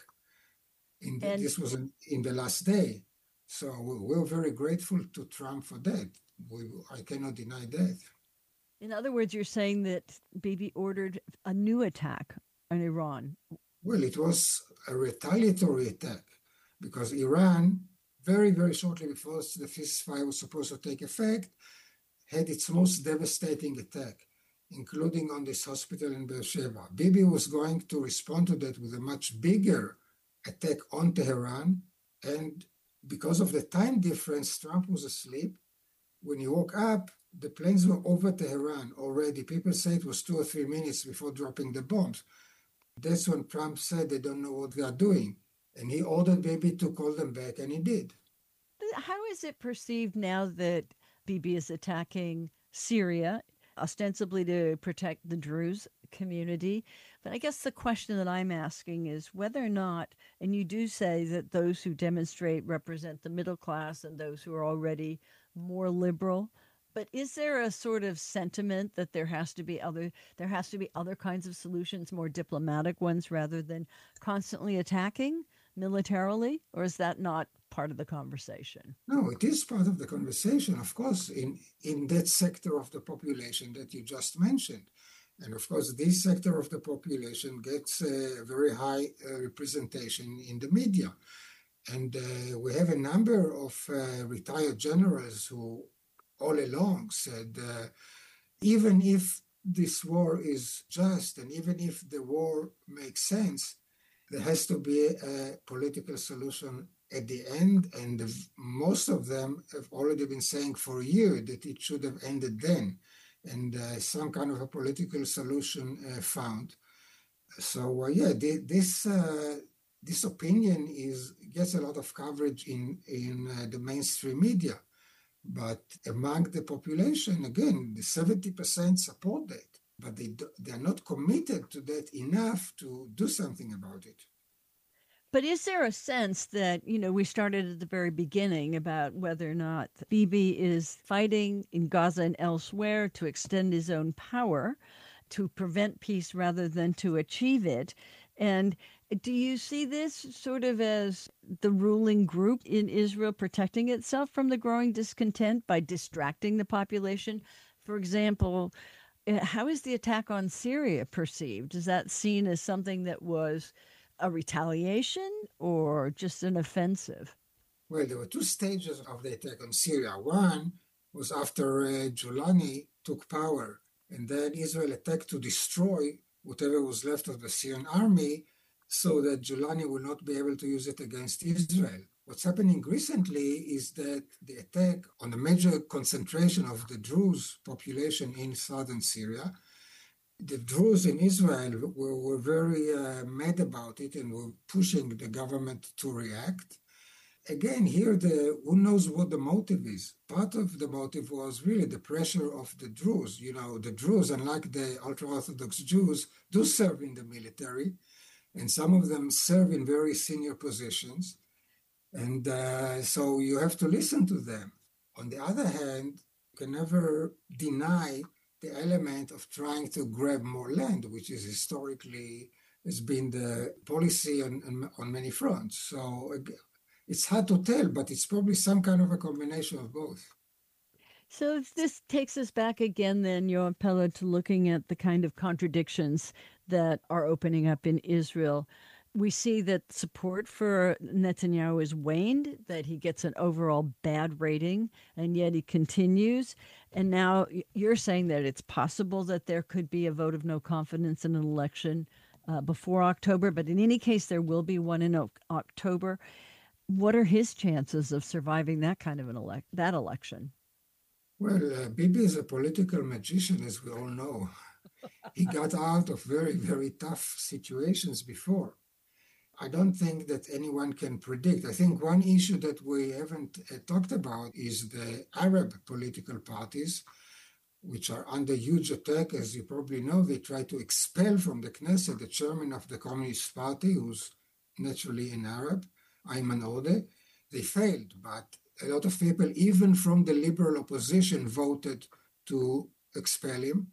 In the, and this was in, in the last day. So we, we're very grateful to Trump for that. We, I cannot deny that. in other words, you're saying that Bibi ordered a new attack on Iran. Well, it was a retaliatory attack, because Iran, very, very shortly before the ceasefire was supposed to take effect, had its most devastating attack, including on this hospital in Beersheba. Bibi was going to respond to that with a much bigger attack on Tehran, and because of the time difference, Trump was asleep. When he woke up, the planes were over Tehran already. People say it was two or three minutes before dropping the bombs. That's when Trump said they don't know what they are doing. And he ordered Bibi to call them back, and he did. How is it perceived now that Bibi is attacking Syria, ostensibly to protect the Druze community? But I guess the question that I'm asking is whether or not, and you do say that those who demonstrate represent the middle class and those who are already more liberal, but is there a sort of sentiment that there has to be other there has to be other kinds of solutions, more diplomatic ones, rather than constantly attacking militarily? Or is that not part of the conversation? No, it is part of the conversation, of course, in, in that sector of the population that you just mentioned. And of course, this sector of the population gets a very high uh, representation in the media. And uh, we have a number of uh, retired generals who all along said, uh, even if this war is just and even if the war makes sense, there has to be a political solution at the end. And the, most of them have already been saying for a year that it should have ended then, and uh, some kind of a political solution uh, found. So uh, yeah, the, this uh, this opinion is gets a lot of coverage in in uh, the mainstream media, but among the population, again, the seventy percent support that, but they do, they are not committed to that enough to do something about it. But is there a sense that, you know, we started at the very beginning about whether or not Bibi is fighting in Gaza and elsewhere to extend his own power, to prevent peace rather than to achieve it? And do you see this sort of as the ruling group in Israel protecting itself from the growing discontent by distracting the population? For example, how is the attack on Syria perceived? Is that seen as something that was a retaliation or just an offensive? Well, there were two stages of the attack on Syria. One was after uh, Julani took power, and then Israel attacked to destroy whatever was left of the Syrian army so that Julani will not be able to use it against Israel. What's happening recently is that the attack on a major concentration of the Druze population in southern Syria, the Druze in Israel were, were very uh, mad about it and were pushing the government to react. Again, here, the who knows what the motive is. Part of the motive was really the pressure of the Druze. You know, the Druze, unlike the ultra-Orthodox Jews, do serve in the military, and some of them serve in very senior positions. And uh, so you have to listen to them. On the other hand, you can never deny the element of trying to grab more land, which is historically has been the policy on, on, on many fronts. So it's hard to tell, but it's probably some kind of a combination of both. So if this takes us back again, then, Yoav Peled, to looking at the kind of contradictions that are opening up in Israel. We see that support for Netanyahu is waned, that he gets an overall bad rating, and yet he continues. And now you're saying that it's possible that there could be a vote of no confidence in an election uh, before October, but in any case, there will be one in o- October. What are his chances of surviving that kind of an elect that election? Well, uh, Bibi is a political magician, as we all know. He got out of very, very tough situations before. I don't think that anyone can predict. I think one issue that we haven't uh, talked about is the Arab political parties, which are under huge attack. As you probably know, they try to expel from the Knesset the chairman of the Communist Party, who's naturally an Arab, Ayman Odeh. They failed, but a lot of people, even from the liberal opposition, voted to expel him.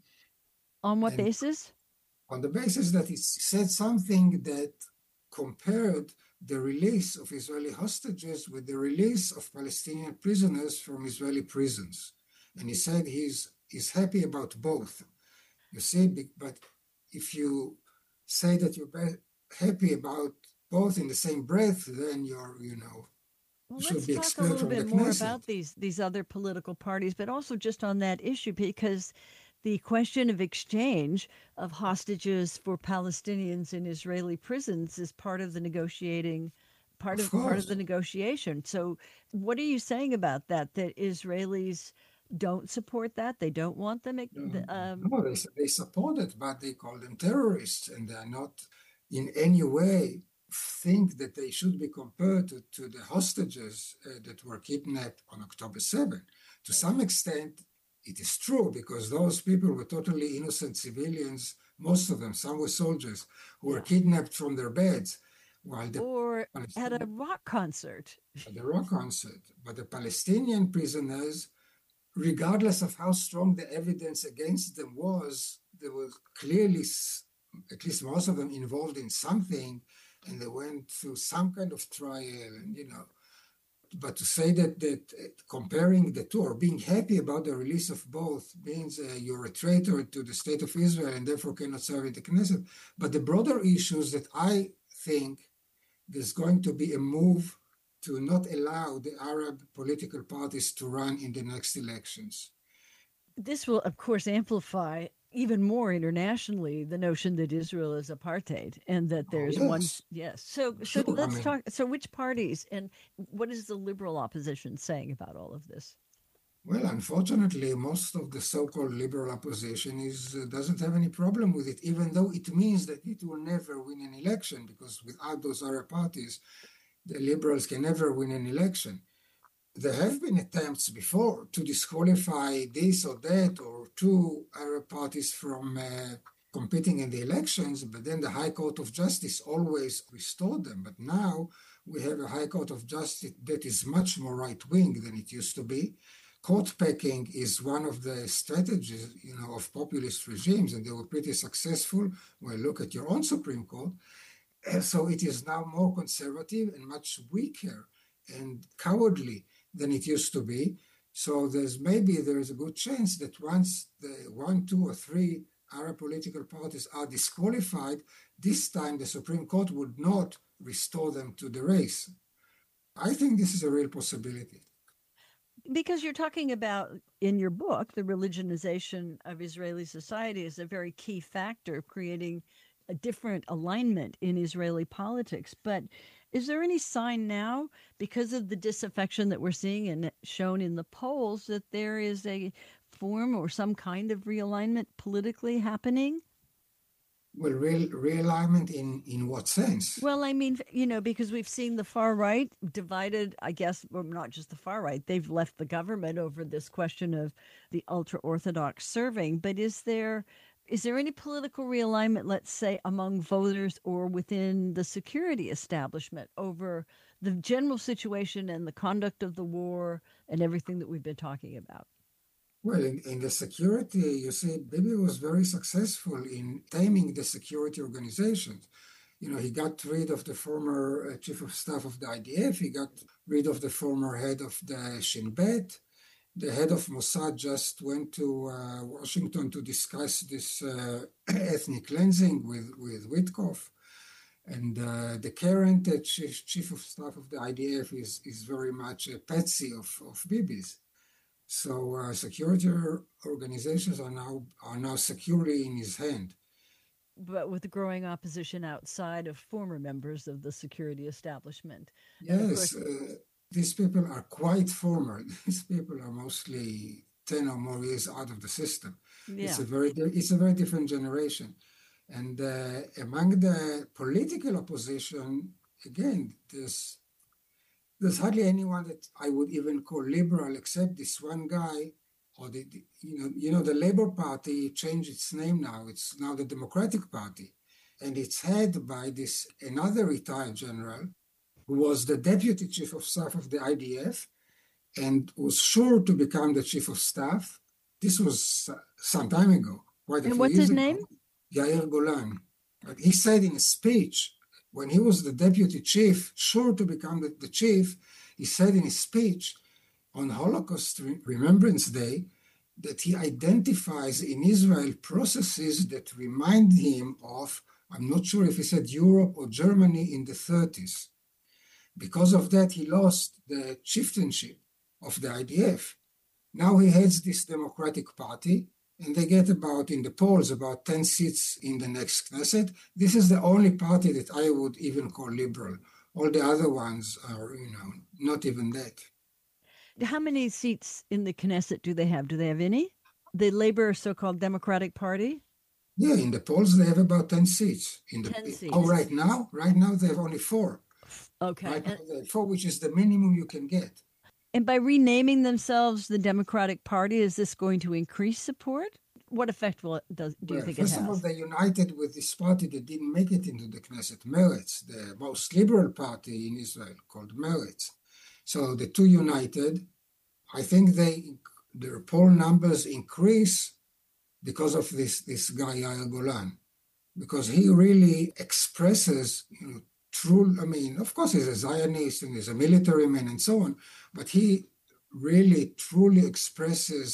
On what and basis? On the basis that he said something that compared the release of Israeli hostages with the release of Palestinian prisoners from Israeli prisons. And he said he's, he's happy about both. You see, but if you say that you're happy about both in the same breath, then you're, you know, Well, you let's should be talk a expelled little from the bit more Knesset. about these these other political parties, but also just on that issue, because the question of exchange of hostages for Palestinians in Israeli prisons is part of the negotiating, part of, Of part of course. the negotiation. So, what are you saying about that? That Israelis don't support that? They don't want them. Um, No, they, they support it, but they call them terrorists, and they are not in any way think that they should be compared to, to the hostages uh, that were kidnapped on October seventh. To some extent, it is true, because those people were totally innocent civilians, most of them, some were soldiers, who were kidnapped from their beds. While the or Palestinian- at a rock concert. at the rock concert. But the Palestinian prisoners, regardless of how strong the evidence against them was, they were clearly, at least most of them, involved in something, and they went through some kind of trial, and you know. But to say that that comparing the two or being happy about the release of both means uh, you're a traitor to the state of Israel and therefore cannot serve in the Knesset. But the broader issues that I think there's going to be a move to not allow the Arab political parties to run in the next elections. This will, of course, amplify even more internationally the notion that Israel is apartheid and that there's oh, yes. one. Yes. So, so Sure, let's I mean, talk. So, which parties and what is the liberal opposition saying about all of this? Well, unfortunately, most of the so-called liberal opposition is uh, doesn't have any problem with it, even though it means that it will never win an election, because without those Arab parties, the liberals can never win an election. There have been attempts before to disqualify this or that or two Arab parties from uh, competing in the elections, but then the High Court of Justice always restored them. But now we have a High Court of Justice that is much more right-wing than it used to be. Court packing is one of the strategies, you know, of populist regimes, and they were pretty successful. Well, look at your own Supreme Court. And so it is now more conservative and much weaker and cowardly than it used to be. So there's maybe there is a good chance that once the one, two, or three Arab political parties are disqualified, this time the Supreme Court would not restore them to the race. I think this is a real possibility. Because you're talking about, in your book, the religionization of Israeli society is a very key factor of creating a different alignment in Israeli politics. But is there any sign now, because of the disaffection that we're seeing and shown in the polls, that there is a form or some kind of realignment politically happening? Well, real realignment in, in what sense? Well, I mean, you know, because we've seen the far right divided, I guess, well, not just the far right, they've left the government over this question of the ultra-Orthodox serving. But is there is there any political realignment, let's say, among voters or within the security establishment over the general situation and the conduct of the war and everything that we've been talking about? Well, in, in the security, you see, Bibi was very successful in taming the security organizations. You know, he got rid of the former uh, chief of staff of the I D F. He got rid of the former head of the Shin Bet. The head of Mossad just went to uh, Washington to discuss this uh, ethnic cleansing with, with Witkoff. And uh, the current uh, chief, chief of staff of the I D F is, is very much a patsy of, of Bibi's. So uh, security organizations are now are now securely in his hand. But with the growing opposition outside of former members of the security establishment. Yes, uh, these people are quite former. These people are mostly ten or more years out of the system. Yeah. It's a very it's a very different generation. And uh, among the political opposition, again, there's There's hardly anyone that I would even call liberal, except this one guy, or the, the you know you know the Labour Party changed its name now. It's now the Democratic Party, and it's head by this another retired general, who was the deputy chief of staff of the I D F, and was sure to become the chief of staff. This was uh, some time ago, quite a and few what's years his ago. name? Yair Golan. But he said in a speech, when he was the deputy chief, sure to become the, the chief, he said in his speech on Holocaust Remembrance Day that he identifies in Israel processes that remind him of, I'm not sure if he said Europe or Germany in the thirties. Because of that, he lost the chieftainship of the I D F. Now he heads this Democratic Party, and they get about, in the polls, about ten seats in the next Knesset. This is the only party that I would even call liberal. All the other ones are, you know, not even that. How many seats in the Knesset do they have? Do they have any? The Labor so-called Democratic Party? Yeah, in the polls, they have about ten seats. In the, ten seats. Oh, right now? Right now, they have only four. Okay. Right now, they have four, which is the minimum you can get. And by renaming themselves the Democratic Party, is this going to increase support? What effect will it does, do you well, think first it has? First of all, they united with this party that didn't make it into the Knesset, Meretz, the most liberal party in Israel, called Meretz. So the two united. I think they their poll numbers increase because of this, this guy, Yair Golan, because he really expresses, you know, true, I mean, of course, he's a Zionist and he's a military man and so on, but he really, truly expresses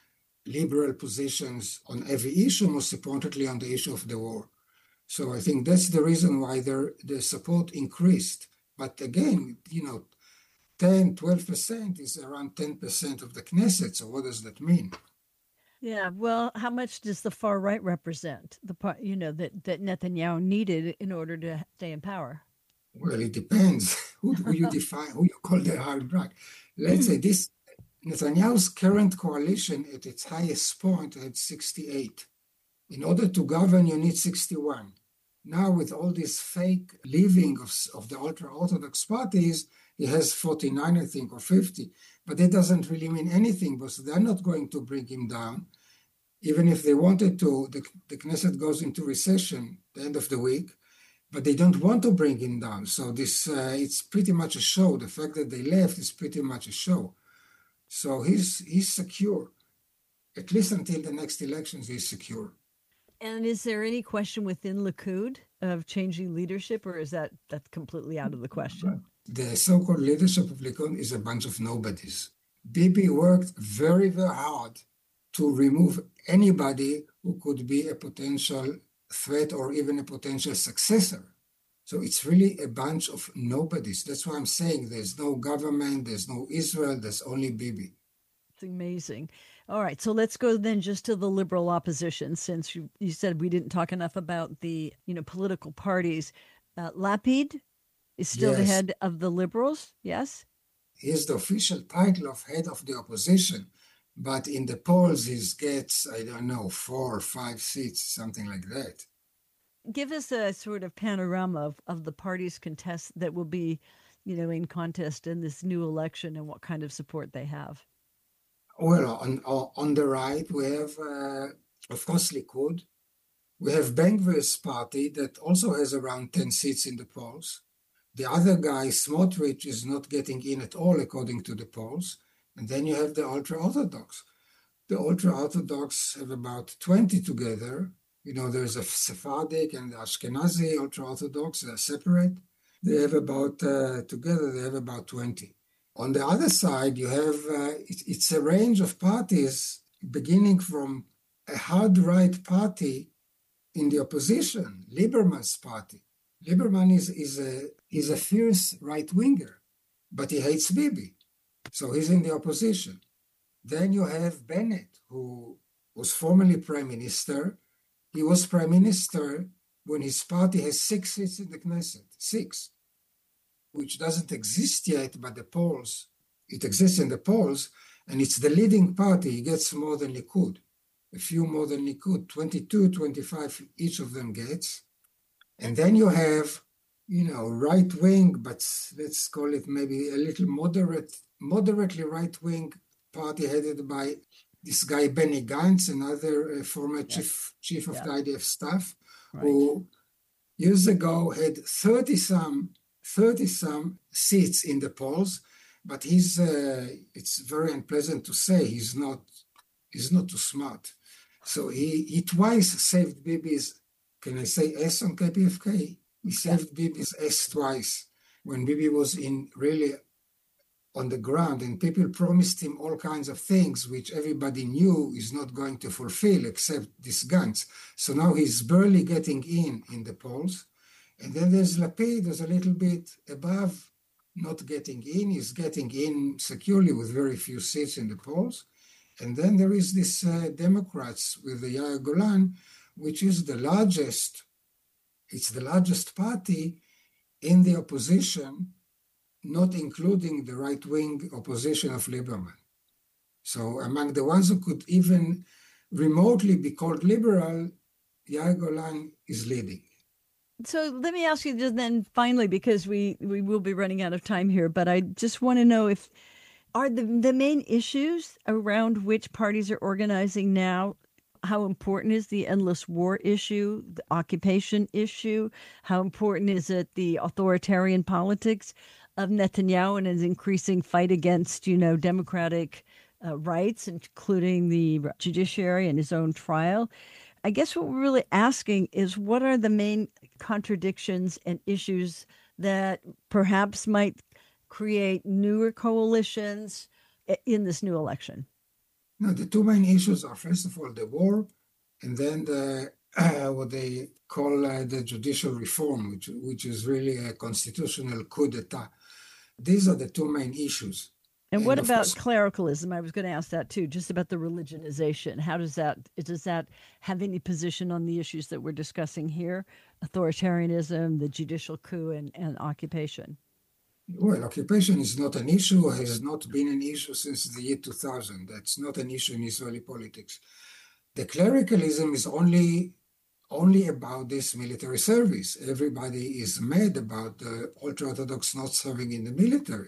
liberal positions on every issue, most importantly on the issue of the war. So I think that's the reason why their, their support increased. But again, you know, ten, twelve percent is around ten percent of the Knesset. So what does that mean? Yeah, well, how much does the far right represent? The part, you know, that, that Netanyahu needed in order to stay in power? Well, it depends who, who you define, who you call the hard right. Let's say this, Netanyahu's current coalition at its highest point had sixty-eight. In order to govern, you need sixty-one. Now, with all this fake leaving of, of the ultra-Orthodox parties, he has forty-nine, I think, or fifty. But that doesn't really mean anything because they're not going to bring him down. Even if they wanted to, the, the Knesset goes into recession at the end of the week, but they don't want to bring him down. So this, uh, it's pretty much a show. The fact that they left is pretty much a show. So he's he's secure. At least until the next elections, he's secure. And is there any question within Likud of changing leadership, or is that that's completely out of the question? The so-called leadership of Likud is a bunch of nobodies. Bibi worked very, very hard to remove anybody who could be a potential threat or even a potential successor. So it's really a bunch of nobodies. That's why I'm saying there's no government, there's no Israel, there's only Bibi. It's amazing. All right, so let's go then just to the liberal opposition, since you, you said we didn't talk enough about the, you know, political parties. Uh, Lapid is still yes. the head of the liberals, yes? He is the official title of head of the opposition, but in the polls he gets, I don't know, four or five seats, something like that. Give us a sort of panorama of, of the parties contest that will be, you know, in contest in this new election and what kind of support they have. Well, on on the right, we have, uh, of course, Likud. We have Ben-Gvir's party that also has around ten seats in the polls. The other guy, Smotrich, is not getting in at all, according to the polls. And then you have the ultra-Orthodox. The ultra-Orthodox have about twenty together. You know, there's a Sephardic and the Ashkenazi ultra-Orthodox, they're separate. They have about, uh, together, they have about twenty. On the other side, you have, uh, it, it's a range of parties, beginning from a hard right party in the opposition, Lieberman's party. Lieberman is, is, a, is a fierce right-winger, but he hates Bibi. So he's in the opposition. Then you have Bennett, who was formerly prime minister. He was prime minister when his party has six seats in the Knesset, six, which doesn't exist yet, but the polls, it exists in the polls, and it's the leading party. He gets more than Likud, a few more than Likud, twenty-two, twenty-five each of them gets. And then you have, you know, right-wing, but let's call it maybe a little moderate, moderately right-wing party headed by this guy, Benny Gantz, another uh, former yes. chief chief of yeah. the I D F staff, right. who years ago had thirty-some thirty-some seats in the polls, but he's, uh, it's very unpleasant to say, he's not, he's not too smart. So he, he twice saved Bibi's, can I say S on K P F K? He saved Bibi's S twice when Bibi was in really on the ground, and people promised him all kinds of things which everybody knew is not going to fulfill except this Gantz. So now he's barely getting in in the polls. And then there's Lapid, who's a little bit above, not getting in. He's getting in securely with very few seats in the polls. And then there is this uh, Democrats with the Yair Golan, which is the largest, it's the largest party in the opposition, not including the right-wing opposition of Lieberman. So among the ones who could even remotely be called liberal, Yair Golan is leading. So let me ask you just then finally, because we, we will be running out of time here, but I just want to know if, are the, the main issues around which parties are organizing now, how important is the endless war issue, the occupation issue? How important is it the authoritarian politics of Netanyahu and his increasing fight against, you know, democratic uh, rights, including the judiciary and his own trial? I guess what we're really asking is what are the main contradictions and issues that perhaps might create newer coalitions in this new election? No, the two main issues are, first of all, the war, and then the uh, what they call uh, the judicial reform, which which is really a constitutional coup d'etat. These are the two main issues. And what of about course- clericalism? I was going to ask that too, just about the religionization. How does that does that have any position on the issues that we're discussing here? Authoritarianism, the judicial coup, and, and occupation. Well, occupation is not an issue, has not been an issue since the year two thousand. That's not an issue in Israeli politics. The clericalism is only only about this military service. Everybody is mad about the ultra-Orthodox not serving in the military.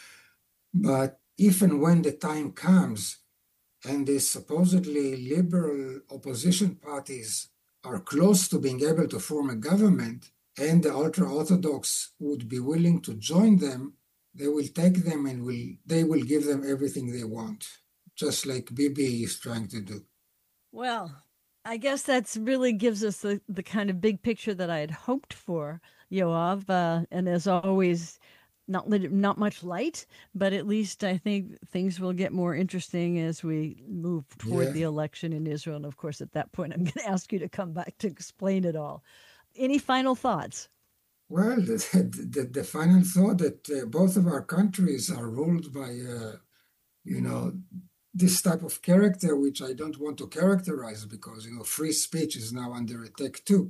But if and when the time comes and the supposedly liberal opposition parties are close to being able to form a government, and the ultra-Orthodox would be willing to join them, they will take them and will they will give them everything they want, just like Bibi is trying to do. Well, I guess that's really gives us the, the kind of big picture that I had hoped for, Yoav. Uh, and as always, not lit- not much light, but at least I think things will get more interesting as we move toward Yeah. the election in Israel. And of course, at that point, I'm going to ask you to come back to explain it all. Any final thoughts? Well, the, the, the final thought that uh, both of our countries are ruled by, uh, you know, this type of character, which I don't want to characterize because, you know, free speech is now under attack too.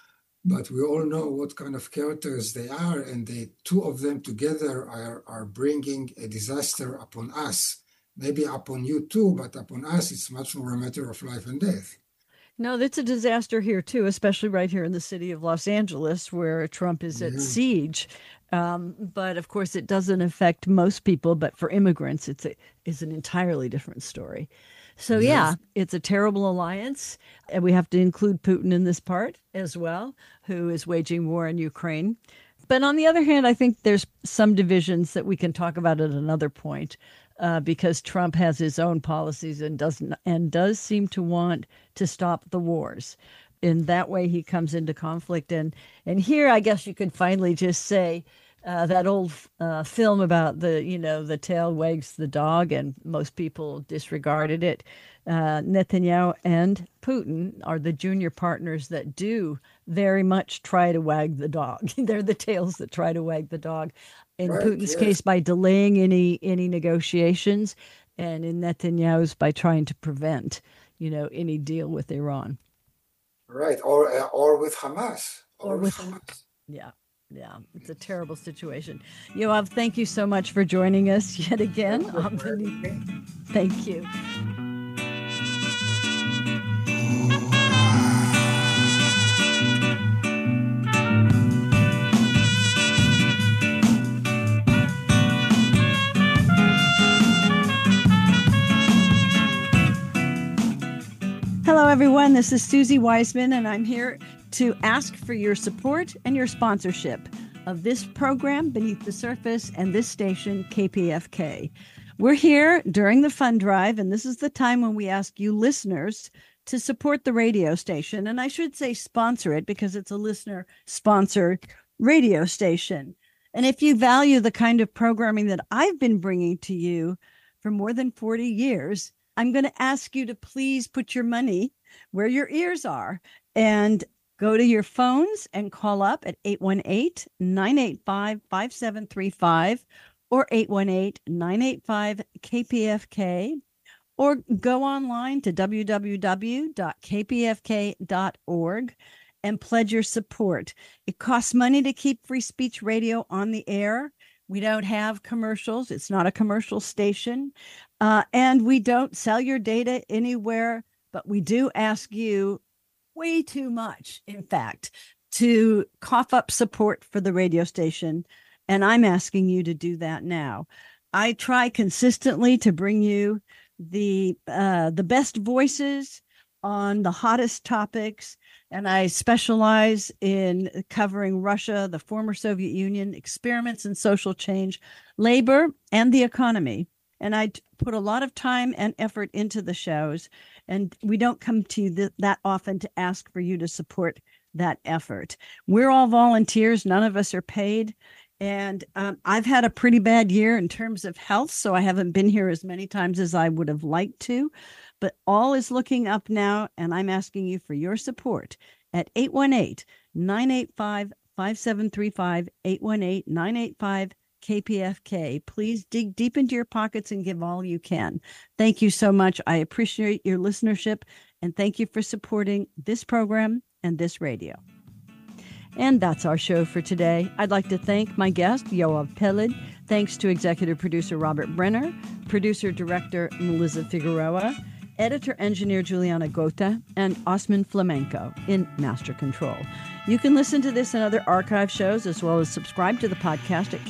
But we all know what kind of characters they are, and the two of them together are, are bringing a disaster upon us. Maybe upon you too, but upon us, it's much more a matter of life and death. No, that's a disaster here too, especially right here in the city of Los Angeles, where Trump is at Yeah. siege. Um, but of course, it doesn't affect most people. But for immigrants, it's a is an entirely different story. So Yes. yeah, it's a terrible alliance, and we have to include Putin in this part as well, who is waging war in Ukraine. But on the other hand, I think there's some divisions that we can talk about at another point, uh, because Trump has his own policies and doesn't and does seem to want to stop the wars. In that way, he comes into conflict. And and here, I guess you could finally just say uh, that old uh, film about the, you know, the tail wags the dog, and most people disregarded it. Uh, Netanyahu and Putin are the junior partners that do very much try to wag the dog. They're the tails that try to wag the dog. In Right, Putin's yes. case, by delaying any any negotiations, and in Netanyahu's by trying to prevent, you know, any deal with Iran. Right, or uh, or with Hamas. Or with Hamas. Yeah, yeah, it's a terrible situation. Yoav, thank you so much for joining us yet again on the new. Thank you. Hello, everyone. This is Susie Wiseman, and I'm here to ask for your support and your sponsorship of this program, Beneath the Surface, and this station, K P F K. We're here during the fund drive, and this is the time when we ask you listeners to support the radio station. And I should say sponsor it, because it's a listener-sponsored radio station. And if you value the kind of programming that I've been bringing to you for more than forty years, I'm going to ask you to please put your money where your ears are and go to your phones and call up at eight one eight, nine eight five, five seven three five or eight one eight, nine eight five, K P F K, or go online to w w w dot k p f k dot org and pledge your support. It costs money to keep Free Speech Radio on the air. We don't have commercials. It's not a commercial station. Uh, and we don't sell your data anywhere, but we do ask you way too much, in fact, to cough up support for the radio station. And I'm asking you to do that now. I try consistently to bring you the uh, the best voices on the hottest topics, and I specialize in covering Russia, the former Soviet Union, experiments in social change, labor, and the economy. And I put a lot of time and effort into the shows, and we don't come to you th- that often to ask for you to support that effort. We're all volunteers. None of us are paid. And um, I've had a pretty bad year in terms of health, so I haven't been here as many times as I would have liked to. But all is looking up now, and I'm asking you for your support at eight one eight, nine eight five, five seven three five, eight one eight, nine eight five, K P F K. Please dig deep into your pockets and give all you can. Thank you so much. I appreciate your listenership, and thank you for supporting this program and this radio. And that's our show for today. I'd like to thank my guest, Yoav Peled. Thanks to executive producer Robert Brenner, producer-director Melissa Figueroa, editor-engineer Juliana Gota, and Osman Flamenco in Master Control. You can listen to this and other archive shows, as well as subscribe to the podcast at